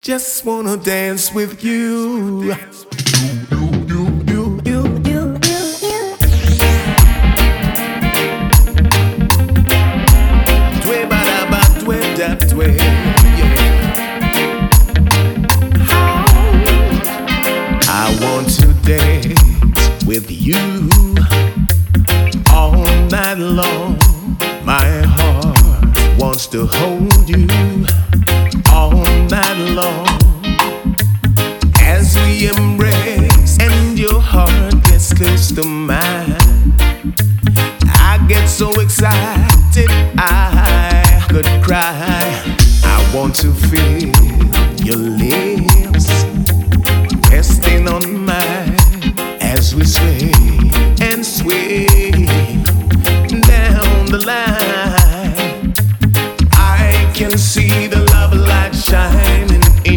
Just wanna dance with you. Dwe ba da ba dwe da dwe, yeah. I want to dance with you all night long. My heart wants to hold you all night long as we embrace and your heart gets close to mine. I get so excited I could cry. I want to feel